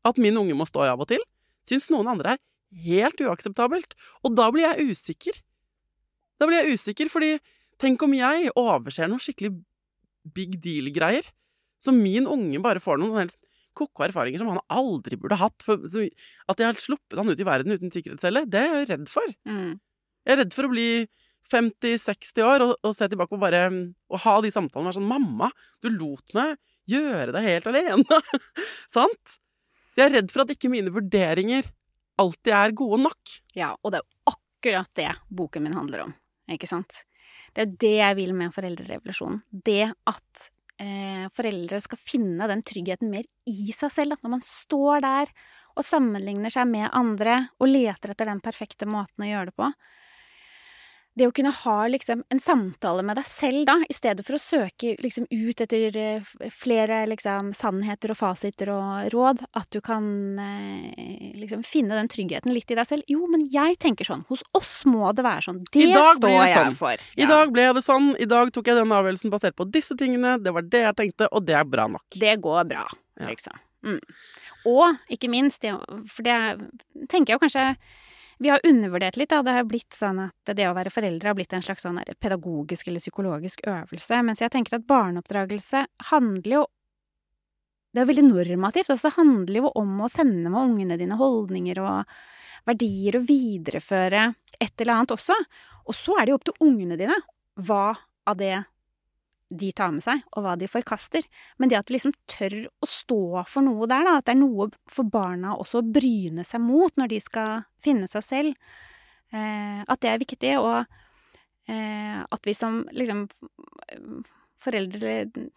Speaker 2: at min unge må stå i av og til, synes noen andre er helt uakseptabelt. Og da blir jeg usikker. Da blir jeg usikker, fordi tenk om jeg overser noen skikkelig big deal-greier, så min unge bare får noen sånn helst koko erfaringer som han aldri burde hatt, for, så, at jeg har sluppet han ut i verden uten sikkerhetscelle, det er jeg redd for.
Speaker 3: Mm.
Speaker 2: Jeg er redd for å bli femti seksti år og, og se tilbake og bare og ha de samtalene og være sånn, mamma, du lot meg gjøre det helt alene. Sant? Så jeg er redd for at ikke mine vurderinger alltid er gode nok.
Speaker 3: Ja, og det er jo akkurat det boken min handler om, ikke sant? Det er det jeg vil med foreldrerevolusjonen. Det at eh, foreldre skal finne den tryggheten mer i seg selv, at når man står der og sammenligner seg med andre og leter etter den perfekte måten å gjøre det på, det å kunne ha liksom en samtale med deg selv da, i stedet for å søke liksom ut etter flere liksom sannheter og fasiter og råd, at du kan eh, liksom finne den tryggheten litt i deg selv. Jo, men jeg tenker sånn, hos oss må det være sånn. Det står jeg sånn. For.
Speaker 2: I
Speaker 3: ja.
Speaker 2: dag ble det sånn, i dag tok jeg den avgjørelsen basert på disse tingene, det var det jeg tenkte, og det er bra nok.
Speaker 3: Det går bra,
Speaker 2: ja.
Speaker 3: liksom. Mm. Og, ikke minst, det, for det tenker jeg jo kanskje vi har undervurdert litt, da. Det har blitt sånn at det å være foreldre har blitt en slags sånn pedagogisk eller psykologisk øvelse, mens jeg tenker at barneoppdragelse handler jo, det er veldig normativt, altså det handler jo om å sende med ungene dine holdninger og verdier og videreføre et eller annet også, og så er det jo opp til ungene dine hva av det de tar med seg, og hva de forkaster. Men det at du liksom tør å stå for noe der, da, at det er noe for barna også å bryne seg mot når de skal finne seg selv, eh, at det er viktig, og eh, at vi som liksom foreldre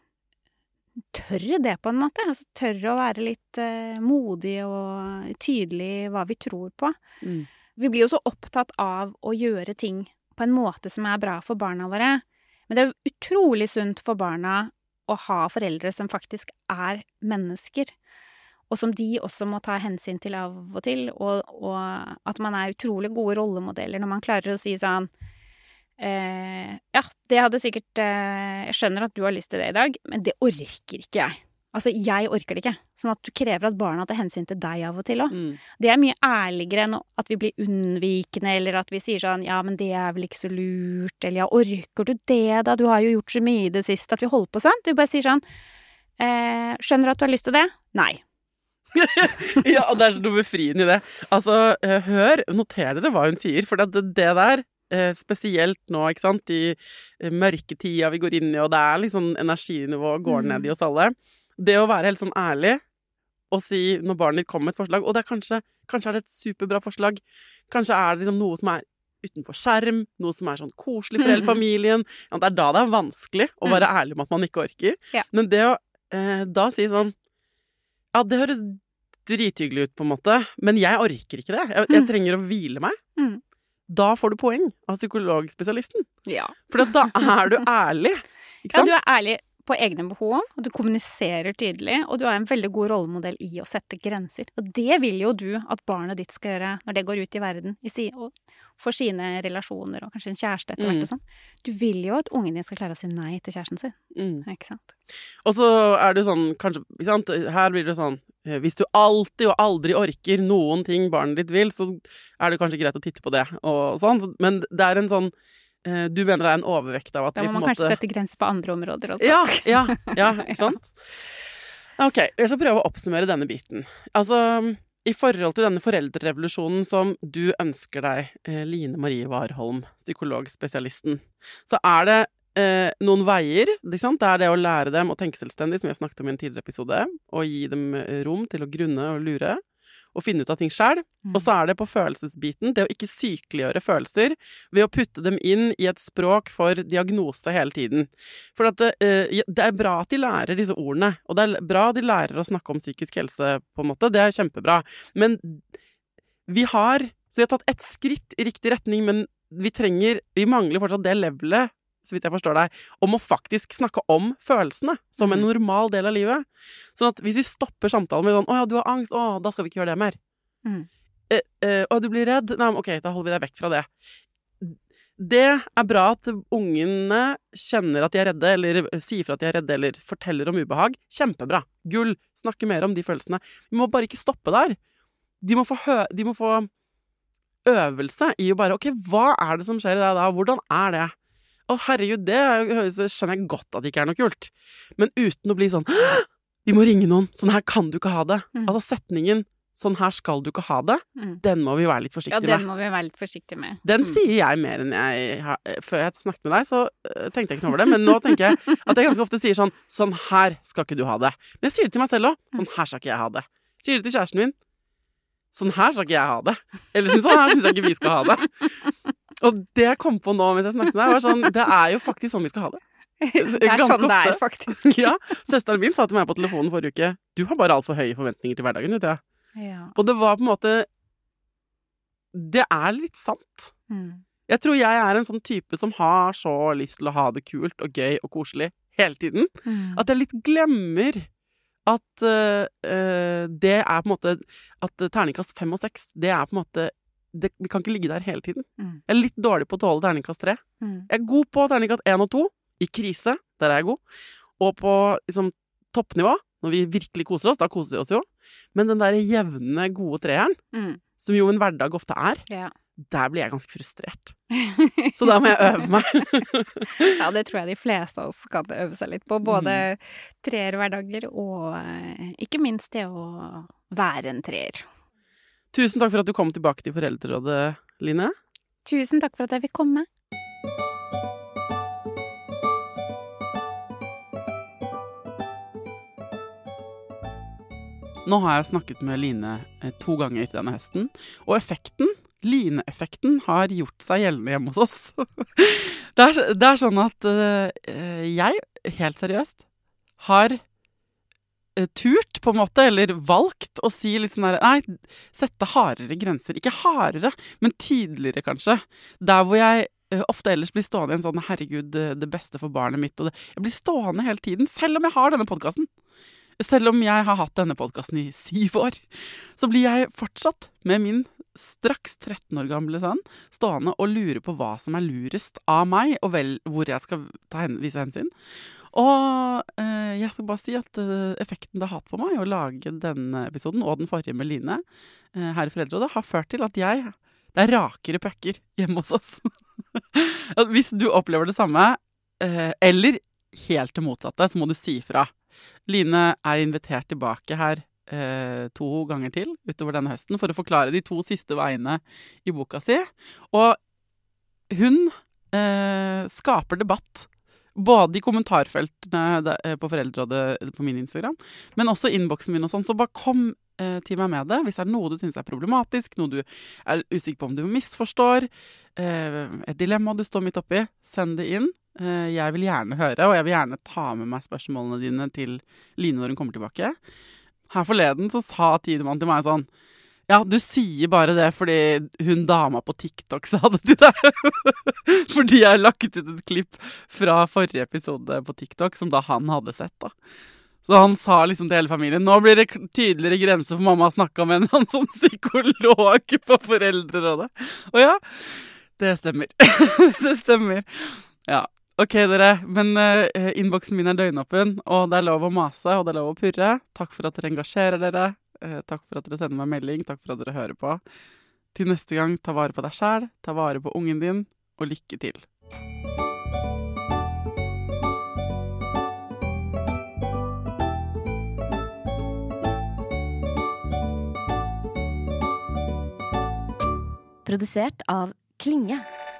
Speaker 3: tør det på en måte, altså tør å være litt eh, modige og tydelige hva vi tror på.
Speaker 2: Mm.
Speaker 3: Vi blir jo så opptatt av å gjøre ting på en måte som er bra for barna våre, men det er utrolig sunt for barna å ha foreldre som faktisk er mennesker, og som de også må ta hensyn til av og til, og, og at man er utrolig gode rollemodeller når man klarer å si sånn eh, ja, det hadde sikkert eh, jeg skjønner at du har lyst til det i dag, men det orker ikke jeg. Altså, jeg orker det ikke. Sånn at du krever at barna tar hensyn til deg av og til også.
Speaker 2: Mm.
Speaker 3: Det er mye ærligere enn at vi blir unnvikende, eller at vi sier sånn, ja, men det er vel ikke så lurt, eller ja, orker du det da? Du har jo gjort så mye i det siste, at vi holder på sånn. Du bare sier sånn, eh, skjønner du at du har lyst til det? Nei.
Speaker 2: Ja, og det er så noe befriende i det. Altså, hør, noter dere hva hun sier, for det, det der, spesielt nå, ikke sant, i mørketida vi går inn i, og det er liksom energinivå går ned i oss alle. Det å være helt sånn ærlig og si når barnet ditt kommer med et forslag, og det er kanskje, kanskje er det et superbra forslag, kanskje er det liksom noe som er utenfor skjerm, noe som er sånn koselig for hele familien, ja, det er da det er vanskelig å være ærlig om at man ikke orker.
Speaker 3: Ja.
Speaker 2: Men det å eh, da si sånn, ja, det høres drithyggelig ut på en måte, men jeg orker ikke det, jeg, jeg trenger å hvile meg.
Speaker 3: Mm.
Speaker 2: Da får du poeng av psykologspesialisten.
Speaker 3: Ja.
Speaker 2: For da er du ærlig, ikke sant?
Speaker 3: Ja, du er ærlig på egne behov, og du kommuniserer tydelig, og du er en veldig god rollemodell i å sette grenser. Og det vil jo du at barnet ditt skal gjøre når det går ut i verden, i si, og for sine relasjoner, og kanskje en kjæreste etter hvert
Speaker 2: Mm.
Speaker 3: og sånn. Du vil jo at ungen din skal klare å si nei til kjæresten sin,
Speaker 2: Mm.
Speaker 3: ikke sant?
Speaker 2: Og så er det sånn, kanskje, ikke sant, her blir det sånn, eh, hvis du alltid og aldri orker noen ting barnet ditt vil, så er det kanskje greit å titte på det, og sånn, men det er en sånn, eh, du mener det er en overvekt av at
Speaker 3: Da
Speaker 2: vi
Speaker 3: må
Speaker 2: på en
Speaker 3: man
Speaker 2: måte...
Speaker 3: kanskje sette grenser på andre områder også.
Speaker 2: Ja, ja, ja, ikke sant? Ok, jeg skal prøve å oppsummere denne biten. Altså, i forhold til denne foreldrerevolusjonen som du ønsker deg, eh, Line Marie Warholm, psykologspesialisten, så er det eh, noen veier, ikke sant? Det er det å lære dem å tenke selvstendig, som jeg snakket om i en tidligere episode, og gi dem rom til å grunne og lure, og finne ut av ting selv.
Speaker 3: Mm.
Speaker 2: Og så er det på følelsesbiten, det å ikke sykeliggjøre følelser, ved å putte dem inn i et språk for diagnose hele tiden. For at det, eh, det er bra at de lærer disse ordene, og det er bra at de lærer å snakke om psykisk helse, på en måte, det er kjempebra. Men vi har, så vi har tatt et skritt i riktig retning, men vi trenger, vi mangler fortsatt det levelet, så vidt jeg forstår deg, om å faktisk snakke om følelsene som en normal del av livet. Sånn at hvis vi stopper samtalen med sånn, å ja, du har angst, å, da skal vi ikke gjøre det mer.
Speaker 3: Mm.
Speaker 2: Eh, eh, å, du blir redd, nei, ok, da holder vi deg vekk fra det. det er bra at ungene kjenner at de er redde, eller sier fra at de er redde, eller forteller om ubehag. Kjempebra. Gull. Snakke mer om de følelsene. Vi må bare ikke stoppe der. De må få, hø de må få øvelse i å bare, ok, hva er det som skjer i deg da? Hvordan er det? Å, herregud, det skjønner jeg godt at det ikke er noe kult. Men uten å bli sånn, vi må ringe noen, sånn her kan du ikke ha det. Mm. Altså setningen, sånn her skal du ikke ha det, mm. den må vi være litt forsiktige med.
Speaker 3: Ja, den må vi være litt forsiktige med.
Speaker 2: Den mm. sier jeg mer enn jeg har. Før jeg snakket med deg, så uh, tenkte jeg ikke noe over det, men nå tenker jeg at jeg ganske ofte sier sånn, sånn her skal ikke du ha det. Men jeg sier det til meg selv også, sånn her skal ikke jeg ha det. Sier det til kjæresten min, sånn her skal ikke jeg ha det. Eller sånn her synes jeg ikke vi skal ha det. Og det jeg kom på nå mens jeg snakket med deg, var sånn, det er jo faktisk sånn vi skal ha det.
Speaker 3: Det er sånn det er, faktisk.
Speaker 2: Ja, søsteren min sa til meg på telefonen forrige uke, du har bare alt for høye forventninger til hverdagen, vet du.
Speaker 3: Ja.
Speaker 2: Og det var på en måte, det er litt sant. Mm. Jeg tror jeg er en sånn type som har så lyst til å ha det kult og gøy og koselig hele tiden, mm. at jeg litt glemmer at uh, uh, det er på en måte, at terningkast fem og seks, det er på en måte, det, vi kan ikke ligge der hele tiden. Mm. Jeg er litt dårlig på å tåle terningkast tre. Mm. Jeg er god på terningkast én og to, i krise, der er jeg god. Og på liksom, toppnivå, når vi virkelig koser oss, da koser vi oss jo. Men den der jevne, gode treeren, mm. som jo en hverdag ofte er, ja. Der blir jeg ganske frustrert. Så da må jeg øve meg.
Speaker 3: Ja, det tror jeg de fleste av oss kan øve seg litt på. Både mm. treer hverdager og ikke minst det å være en treer.
Speaker 2: Tusen takk for at du kom tilbake til Foreldrerådet, Line.
Speaker 3: Tusen takk for at jeg fikk komme.
Speaker 2: Nå har jeg snakket med Line to ganger denne høsten, og effekten, Line-effekten, har gjort seg gjeldende hjemme hos oss. Det er, det er sånn at uh, jeg, helt seriøst, har uh, turt på en måte, eller valgt å si litt sånn her, nei, sette hardere grenser. Ikke hardere, men tydeligere kanskje. Der hvor jeg uh, ofte ellers blir stående i en sånn, herregud, det beste for barnet mitt, og det, jeg blir stående hele tiden, selv om jeg har denne podcasten. Selv om jeg har hatt denne podcasten i syv år, så blir jeg fortsatt med min straks tretten år gamle sønn stående og lure på hva som er lurest av meg, og vel hvor jeg skal ta hen, vise hensyn. Og eh, jeg skal bare si at eh, effekten det har hatt på meg å lage denne episoden, og den forrige med Line, eh, her i Foreldrerådet, har ført til at jeg, det er rakere pucker hjemme hos oss. Hvis du opplever det samme, eh, eller helt det motsatte, så må du si fra. Line er invitert tilbake her eh, to ganger til utover denne høsten for å forklare de to siste veiene i boka si. Og hun eh, skaper debatt, både i kommentarfeltene der, på Foreldrerådet på min Instagram, men også innboksen min og sånn. Så bare kom eh, til meg med det hvis det er noe du synes er problematisk, noe du er usikker på om du misforstår, eh, et dilemma du står midt oppi, send det inn. Jeg vil gjerne høre, og jeg vil gjerne ta med meg spørsmålene dine til Line når hun kommer tilbake. Her forleden så sa Tidemann til meg sånn, ja, du sier bare det fordi hun dama på TikTok sa det til deg. Fordi jeg har lagt ut et klipp fra forrige episode på TikTok som da han hadde sett da. Så han sa liksom til hele familien, nå blir det tydeligere grenser for mamma å snakke med en sånn psykolog på Foreldrerådet. Og ja, det stemmer. Det stemmer. Ja. Ok, dere, men uh, innboksen min er døgnåpen, og det er lov å mase, og det er lov å purre. Takk for at dere engasjerer dere. Uh, takk for at dere sender meg melding. Takk for at dere hører på. Til neste gang, ta vare på deg selv, ta vare på ungen din, og lykke til.
Speaker 1: Produsert av Klinge.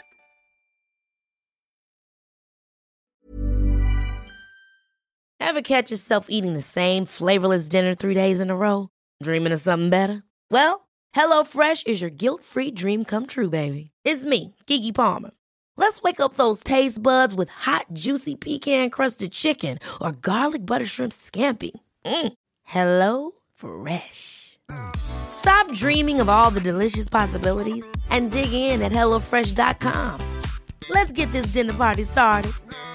Speaker 1: Ever catch yourself eating the same flavorless dinner three days in a row? Dreaming of something better? Well, HelloFresh is your guilt-free dream come true, baby. It's me, Keke Palmer. Let's wake up those taste buds with hot, juicy pecan-crusted chicken or garlic butter shrimp scampi. Mm. Hello Fresh. Stop dreaming of all the delicious possibilities and dig in at hello fresh dot com. Let's get this dinner party started.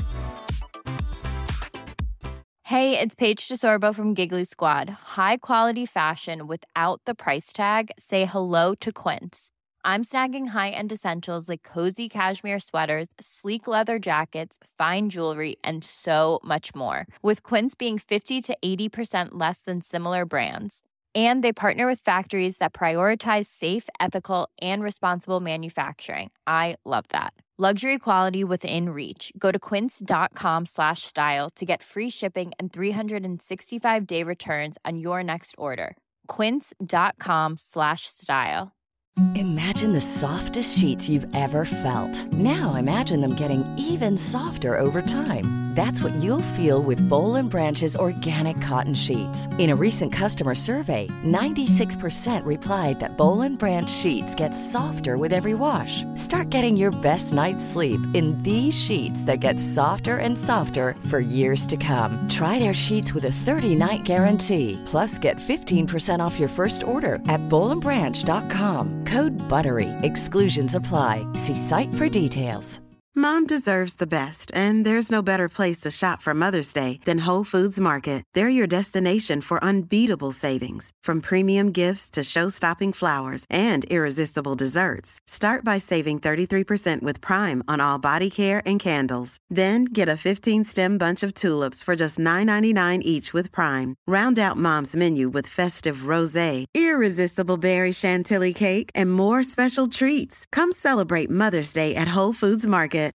Speaker 5: Hey, it's Paige DeSorbo from Giggly Squad. High quality fashion without the price tag. Say hello to Quince. I'm snagging high-end essentials like cozy cashmere sweaters, sleek leather jackets, fine jewelry, and so much more. With Quince being fifty to eighty percent less than similar brands. And they partner with factories that prioritize safe, ethical, and responsible manufacturing. I love that. Luxury quality within reach. Go to quince.com slash style to get free shipping and three sixty-five day returns on your next order. Quince.com slash style.
Speaker 6: Imagine the softest sheets you've ever felt. Now imagine them getting even softer over time. That's what you'll feel with Boll and Branch's organic cotton sheets. In a recent customer survey, ninety-six percent replied that Boll and Branch sheets get softer with every wash. Start getting your best night's sleep in these sheets that get softer and softer for years to come. Try their sheets with a thirty-night guarantee. Plus, get fifteen percent off your first order at boll and branch dot com. Code BUTTERY. Exclusions apply. See site for details.
Speaker 7: Mom deserves the best, and there's no better place to shop for Mother's Day than Whole Foods Market. They're your destination for unbeatable savings, from premium gifts to show-stopping flowers and irresistible desserts. Start by saving thirty-three percent with Prime on all body care and candles. Then get a fifteen-stem bunch of tulips for just nine ninety-nine each with Prime. Round out Mom's menu with festive rosé, irresistible berry chantilly cake, and more special treats. Come celebrate Mother's Day at Whole Foods Market.